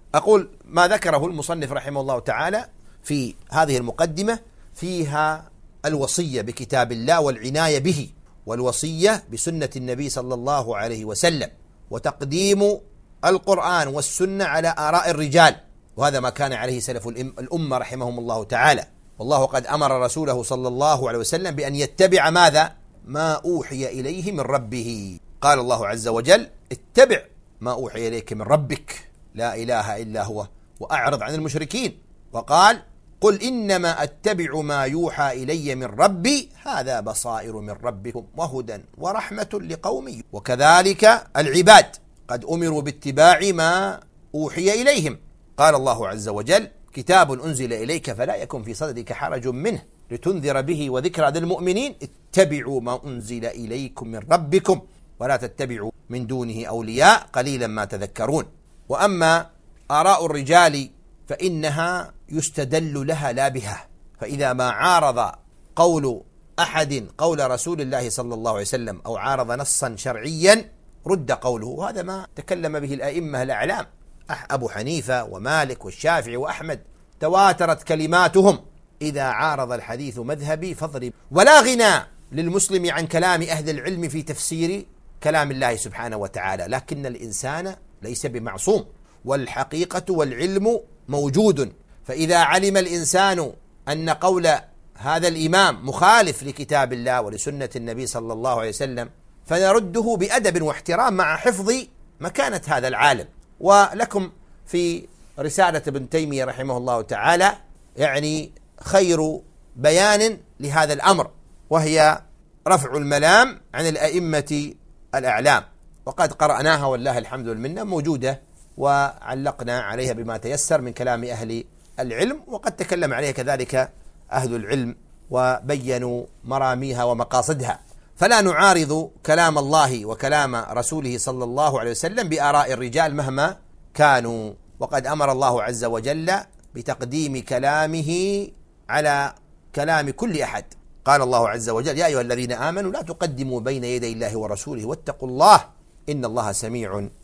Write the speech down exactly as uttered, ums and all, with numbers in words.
أقول ما ذكره المصنف رحمه الله تعالى في هذه المقدمة فيها الوصية بكتاب الله والعناية به، والوصية بسنة النبي صلى الله عليه وسلم، وتقديم القرآن والسنة على آراء الرجال، وهذا ما كان عليه سلف الأمة رحمهم الله تعالى. والله قد أمر رسوله صلى الله عليه وسلم بأن يتبع ماذا؟ ما أوحي إليه من ربه. قال الله عز وجل: اتبع ما أوحي إليك من ربك لا إله إلا هو وأعرض عن المشركين. وقال: قل إنما أتبع ما يوحى إلي من ربي هذا بصائر من ربكم وهدى ورحمة لقوم. وكذلك العباد قد أمروا باتباع ما أوحي إليهم. قال الله عز وجل: كتاب أنزل إليك فلا يكن في صدرك حرج منه لتنذر به وذكرى للمؤمنين اتبعوا ما أنزل إليكم من ربكم ولا تتبعوا من دونه أولياء قليلا ما تذكرون. وأما آراء الرجال فإنها يستدل لها لا بها، فإذا ما عارض قول أحد قول رسول الله صلى الله عليه وسلم أو عارض نصا شرعيا رد قوله، وهذا ما تكلم به الأئمة الأعلام أبو حنيفة ومالك والشافعي وأحمد، تواترت كلماتهم: إذا عارض الحديث مذهبي فاضرب. ولا غنى للمسلم عن كلام أهل العلم في تفسير كلام الله سبحانه وتعالى، لكن الإنسان ليس بمعصوم، والحقيقة والعلم موجود. فإذا علم الإنسان أن قول هذا الإمام مخالف لكتاب الله ولسنة النبي صلى الله عليه وسلم فنرده بأدب واحترام مع حفظ مكانة هذا العالم. ولكم في رسالة ابن تيمية رحمه الله تعالى يعني خير بيان لهذا الأمر، وهي رفع الملام عن الأئمة الأعلام، وقد قرأناها والله الحمد والمنة، موجودة وعلقنا عليها بما تيسر من كلام أهل العلم، وقد تكلم عليها كذلك أهل العلم وبينوا مراميها ومقاصدها. فلا نعارض كلام الله وكلام رسوله صلى الله عليه وسلم بآراء الرجال مهما كانوا، وقد أمر الله عز وجل بتقديم كلامه على كلام كل أحد. قال الله عز وجل: يا أيها الذين آمنوا لا تقدموا بين يدي الله ورسوله واتقوا الله إن الله سميع